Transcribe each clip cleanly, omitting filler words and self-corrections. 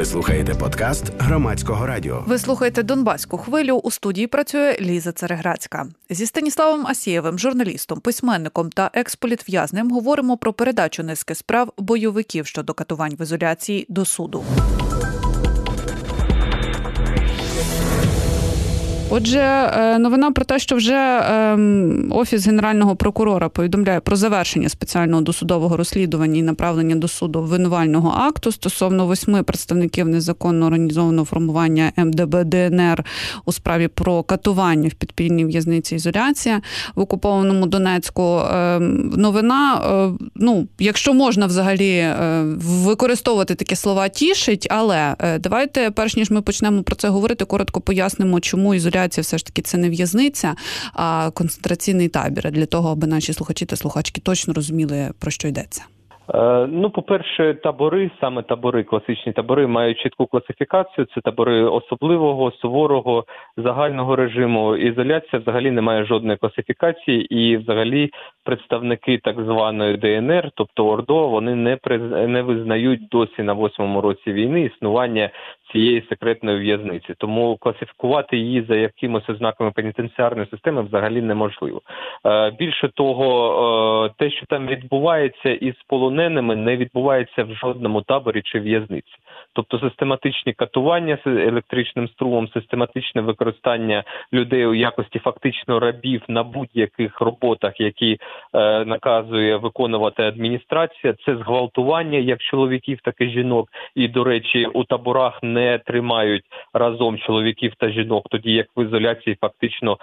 Ви слухаєте подкаст Громадського радіо. Ви слухаєте «Донбаську хвилю». У студії працює Ліза Цереграцька. Зі Станіславом Асєєвим, журналістом, письменником та експолітв'язнем говоримо про передачу низки справ бойовиків щодо катувань в ізоляції до суду. Отже, новина про те, що вже Офіс Генерального прокурора повідомляє про завершення спеціального досудового розслідування і направлення до суду обвинувального акту стосовно 8 представників незаконно організованого формування МДБ ДНР у справі про катування в підпільній в'язниці «Ізоляція» в окупованому Донецьку. Новина, якщо можна взагалі використовувати такі слова, тішить, але давайте, перш ніж ми почнемо про це говорити, коротко пояснимо, чому ізоляція все ж таки це не в'язниця, а концентраційний табір, для того, аби наші слухачі та слухачки точно розуміли, про що йдеться. По-перше, табори, саме табори, класичні табори, мають чітку класифікацію. Це табори особливого, суворого, загального режиму. Ізоляція взагалі не має жодної класифікації, і взагалі представники так званої ДНР, тобто ОРДО, вони не визнають досі на 8-му році війни існування цієї секретної в'язниці. Тому класифікувати її за якимось ознаками пенітенціарної системи взагалі неможливо. Більше того, те, що там відбувається із полоненими, не відбувається в жодному таборі чи в'язниці. Тобто систематичні катування з електричним струмом, систематичне використання людей у якості фактично рабів на будь-яких роботах, які наказує виконувати адміністрація, це зґвалтування як чоловіків, так і жінок. І, до речі, у таборах не тримають разом чоловіків та жінок, тоді як в ізоляції фактично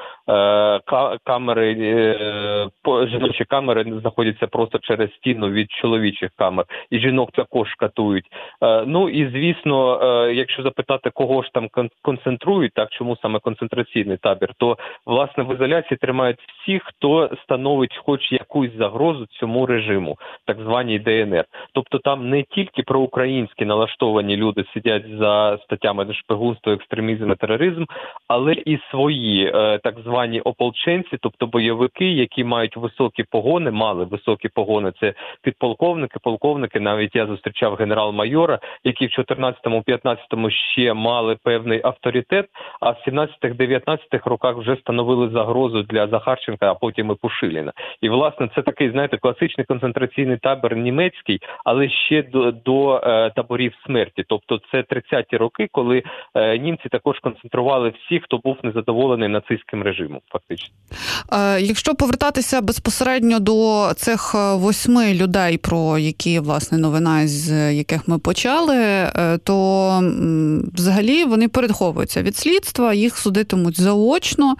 жіночі камери знаходяться просто через стіну від чоловічих камер. І жінок також катують. І, звісно, якщо запитати, кого ж там концентрують, так, чому саме концентраційний табір, то, власне, в ізоляції тримають всіх, хто становить хоч якусь загрозу цьому режиму, так званій ДНР. Тобто там не тільки проукраїнські налаштовані люди сидять за статтями шпигунство, екстремізм і тероризм, але і свої так звані ополченці, тобто бойовики, які мають високі погони, мали високі погони, це підполковники, полковники, навіть я зустрічав генерал-майора, які в 14-15 ще мали певний авторитет, а в 17-19 роках вже становили загрозу для Захарченка, а потім і Пушиліна. І, власне, це такий, знаєте, класичний концентраційний табір німецький, але ще до таборів смерті. Тобто це 30-ті роки, коли німці також концентрували всіх, хто був незадоволений нацистським режимом, фактично. Якщо повертатися безпосередньо до цих 8 людей, про які, власне, новина, з яких ми почали, то взагалі вони переховуються від слідства, їх судитимуть заочно.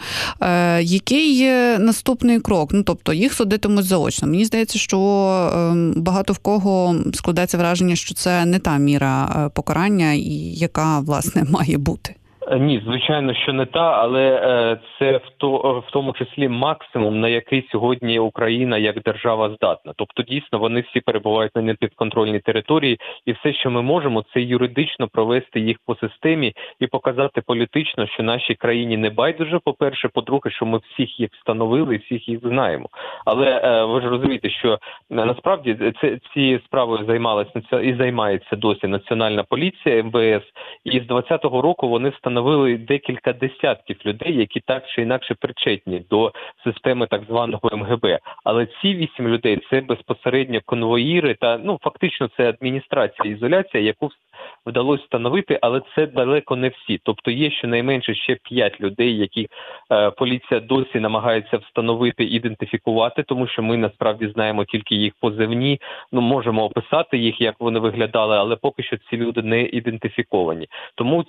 Який наступний крок? Тобто їх судитимуть заочно. Мені здається, що багато в кого складається враження, що це не та міра покарання, і яка, власне, має бути. Ні, звичайно, що не та, але це в тому числі максимум, на який сьогодні Україна як держава здатна. Тобто, дійсно, вони всі перебувають на непідконтрольній території, і все, що ми можемо, це юридично провести їх по системі і показати політично, що нашій країні не байдуже, по-перше, по-друге, що ми всіх їх встановили і всіх їх знаємо. Але ви ж розумієте, що насправді цією справою займається досі Національна поліція, МВС, і з 2020 року вони встановили декілька десятків людей, які так чи інакше причетні до системи так званого МГБ. Але ці 8 людей – це безпосередньо конвоїри та, фактично, це адміністрація, ізоляція, яку вдалося встановити, але це далеко не всі. Тобто є щонайменше ще 5 людей, яких поліція досі намагається встановити, ідентифікувати, тому що ми насправді знаємо тільки їх позивні, можемо описати їх, як вони виглядали, але поки що ці люди не ідентифіковані. Тому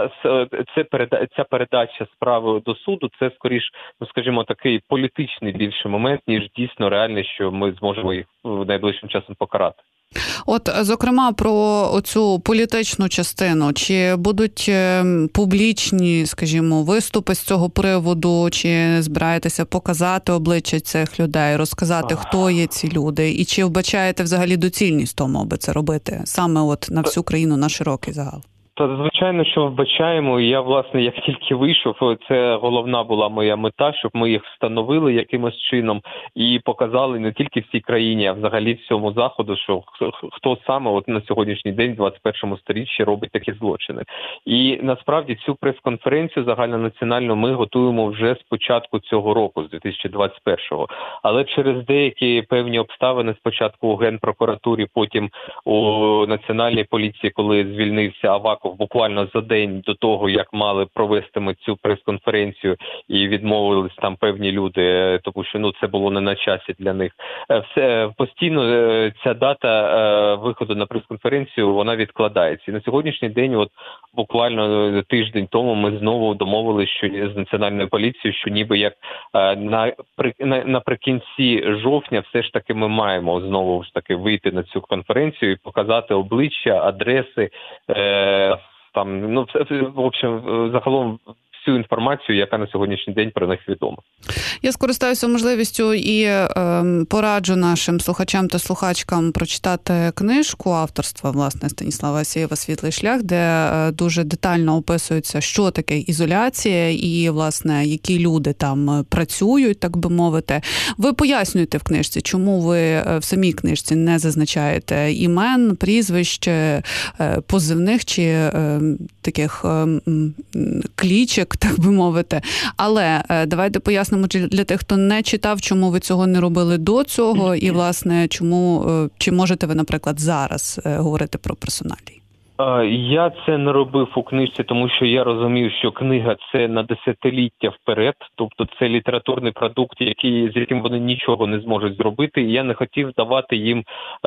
ця передача справи до суду – це скоріш, скажімо, такий політичний більше момент, ніж дійсно реальний, що ми зможемо їх найближчим часом покарати. От, зокрема, про оцю політичну частину. Чи будуть публічні, скажімо, виступи з цього приводу? Чи збираєтеся показати обличчя цих людей, розказати, хто є ці люди? І чи вбачаєте взагалі доцільність тому, аби це робити? Саме от на всю країну, на широкий загал? Та звичайно, що вбачаємо. І я, власне, як тільки вийшов, це головна була моя мета, щоб ми їх встановили якимось чином і показали не тільки всій країні, а взагалі всьому Заходу, що хто саме от на сьогоднішній день, в 21 сторіччі, робить такі злочини. І насправді цю прес-конференцію загальнонаціональну ми готуємо вже з початку цього року, з 2021-го. Але через деякі певні обставини, спочатку у Генпрокуратурі, потім у Національній поліції, коли звільнився Аваков, буквально за день до того, як мали провести ми цю прес-конференцію, і відмовились там певні люди, тому що це було не на часі для них. Постійно ця дата виходу на прес-конференцію, вона відкладається. І на сьогоднішній день, от буквально тиждень тому, ми знову домовилися, що з Національною поліцією, що ніби як наприкінці жовтня все ж таки ми маємо знову ж таки вийти на цю конференцію і показати обличчя, адреси, в общем, загалом всю інформацію, яка на сьогоднішній день про них відома. Я скористаюся можливістю і пораджу нашим слухачам та слухачкам прочитати книжку авторства, власне, Станіслава Асєєва «Світлий шлях», де дуже детально описується, що таке ізоляція і, власне, які люди там працюють, так би мовити. Ви пояснюєте в книжці, чому ви в самій книжці не зазначаєте імен, прізвищ, позивних чи таких клічок, так би мовити. Але давайте пояснимо для тих, хто не читав, чому ви цього не робили до цього і, власне, чи можете ви, наприклад, зараз говорити про персоналії? Я це не робив у книжці, тому що я розумів, що книга – це на десятиліття вперед, тобто це літературний продукт, з яким вони нічого не зможуть зробити, і я не хотів давати їм,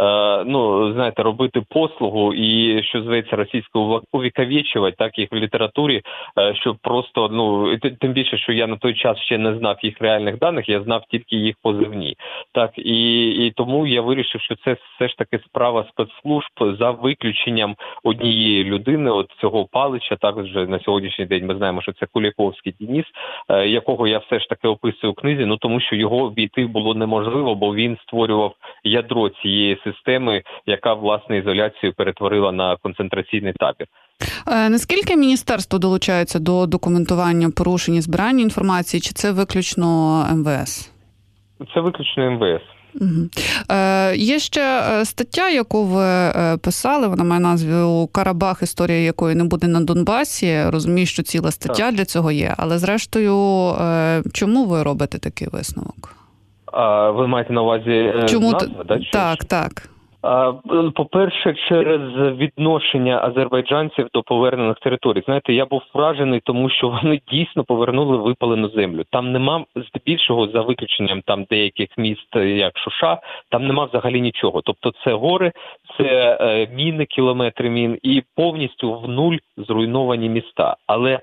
робити послугу і, що зветься російською, увіковічувати так їх в літературі, щоб просто, тим більше, що я на той час ще не знав їх реальних даних, я знав тільки їх позивні. Так, і тому я вирішив, що це все ж таки справа спецслужб за виключенням однієї людини, от цього Палича, також на сьогоднішній день ми знаємо, що це Куліковський Денис, якого я все ж таки описую у книзі, тому що його обійти було неможливо, бо він створював ядро цієї системи, яка, власне, ізоляцію перетворила на концентраційний табір. Наскільки міністерство долучається до документування порушень і збирання інформації, чи це виключно МВС? Це виключно МВС. Угу. Є ще стаття, яку ви писали, вона має назву «Карабах. Історія якої не буде на Донбасі». Розумію, що ціла стаття для цього є, але зрештою, чому ви робите такий висновок? Ви маєте на увазі назву, да? Так. По-перше, через відношення азербайджанців до повернених територій. Знаєте, я був вражений, тому що вони дійсно повернули випалену землю. Там нема, здебільшого, за виключенням там деяких міст, як Шуша, там нема взагалі нічого. Тобто це гори, це міни, кілометри мін і повністю в нуль зруйновані міста. Але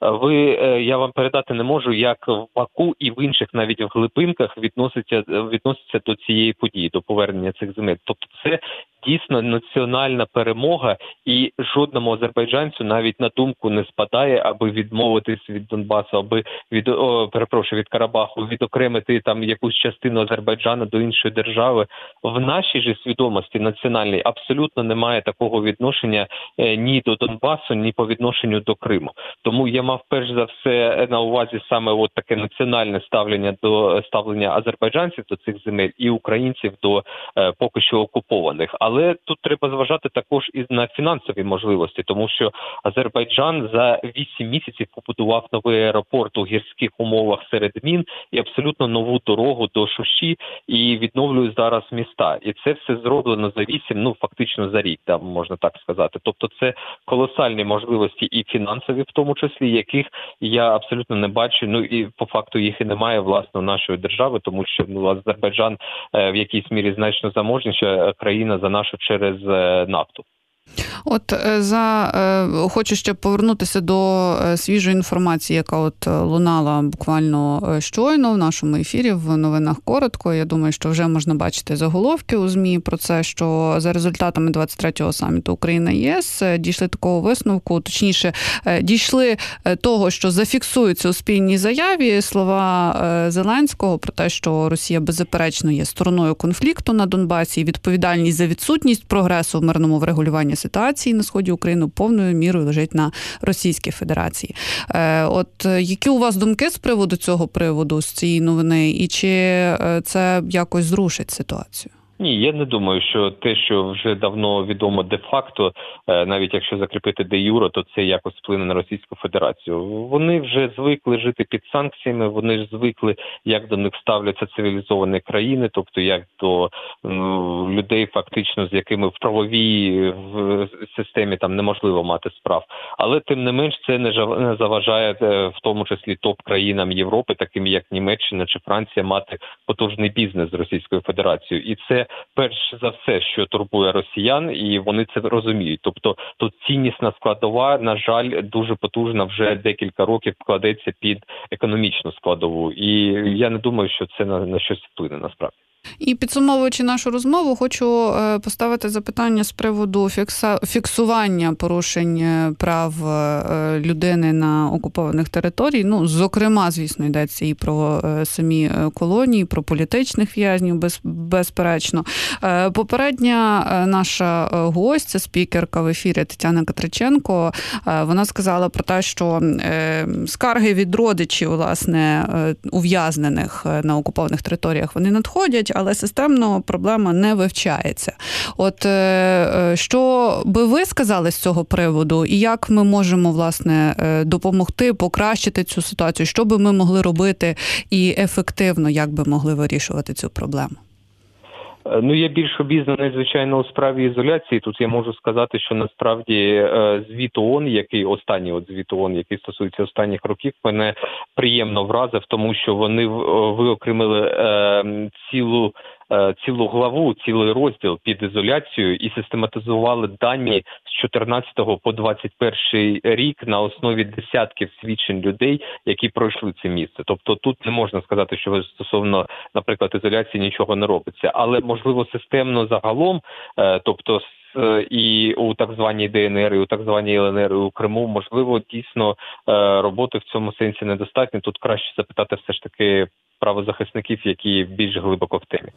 я вам передати не можу, як в Баку і в інших, навіть в глибинках, відносяться до цієї події, до повернення цих земель. Тобто це дійсно національна перемога, і жодному азербайджанцю навіть на думку не спадає, аби відмовитись від Донбасу, аби від Карабаху, відокремити там якусь частину Азербайджану до іншої держави. В нашій же свідомості національній абсолютно немає такого відношення ні до Донбасу, ні по відношенню до Криму. Тому я мав перш за все на увазі саме от таке національне ставлення азербайджанців до цих земель і українців до поки що окупованих. Але тут треба зважати також і на фінансові можливості, тому що Азербайджан за 8 місяців побудував новий аеропорт у гірських умовах серед мін і абсолютно нову дорогу до Шуші, і відновлює зараз міста. І це все зроблено за 8, фактично за рік, там можна так сказати. Тобто це колосальні можливості і фінансові в тому числі, яких я абсолютно не бачу, і по факту їх і немає, власне, у нашої держави, тому що Азербайджан в якійсь мірі значно заможніша країна за нашу через нафту. Хочу ще повернутися до свіжої інформації, яка лунала буквально щойно в нашому ефірі, в новинах коротко. Я думаю, що вже можна бачити заголовки у ЗМІ про це, що за результатами 23-го саміту Україна-ЄС дійшли такого висновку, точніше, дійшли того, що зафіксуються у спільній заяві слова Зеленського про те, що Росія беззаперечно є стороною конфлікту на Донбасі, і відповідальність за відсутність прогресу в мирному врегулюванні ситуації на сході України повною мірою лежить на Російській Федерації. От які у вас думки з приводу цього приводу, з цієї новини, і чи це якось зрушить ситуацію? Ні, я не думаю, що те, що вже давно відомо де-факто, навіть якщо закріпити де-юре, то це якось вплине на Російську Федерацію. Вони вже звикли жити під санкціями, вони ж звикли, як до них ставляться цивілізовані країни, тобто як до людей, фактично, з якими в правовій системі там неможливо мати справ. Але, тим не менш, це не заважає, в тому числі топ-країнам Європи, таким як Німеччина чи Франція, мати потужний бізнес з Російською Федерацією. І це перш за все, що турбує росіян, і вони це розуміють. Тобто тут ціннісна складова, на жаль, дуже потужна, вже декілька років вкладеться під економічну складову. І я не думаю, що це на щось вплине насправді. І підсумовуючи нашу розмову, хочу поставити запитання з приводу фіксування порушень прав людини на окупованих територіях. Ну, зокрема, звісно, йдеться і про самі колонії, про політичних в'язнів, безперечно. Попередня наша гостя, спікерка в ефірі Тетяна Катриченко, вона сказала про те, що скарги від родичів, власне, ув'язнених на окупованих територіях, вони надходять, але системно проблема не вивчається. От що би ви сказали з цього приводу, і як ми можемо, власне, допомогти, покращити цю ситуацію? Що би ми могли робити і ефективно, як би могли вирішувати цю проблему? Ну, я більш обізнаний, звичайно, у справі ізоляції. Тут я можу сказати, що насправді звіт ООН, останній звіт ООН, який стосується останніх років, мене приємно вразив, тому що вони виокремили цілу главу, цілий розділ під ізоляцію і систематизували дані з 14 по 21 рік на основі десятків свідчень людей, які пройшли це місце. Тобто тут не можна сказати, що стосовно, наприклад, ізоляції нічого не робиться, але, можливо, системно загалом, тобто і у так званій ДНР, і у так званій ЛНР, і у Криму, можливо, дійсно роботи в цьому сенсі недостатньо. Тут краще запитати все ж таки правозахисників, які більш глибоко в темі.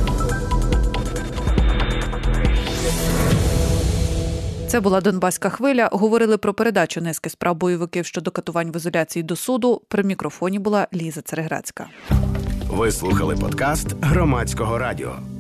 Це була «Донбаська хвиля». Говорили про передачу низки справ бойовиків щодо катувань в ізоляції до суду. При мікрофоні була Ліза Цереграцька. Ви слухали подкаст Громадського радіо.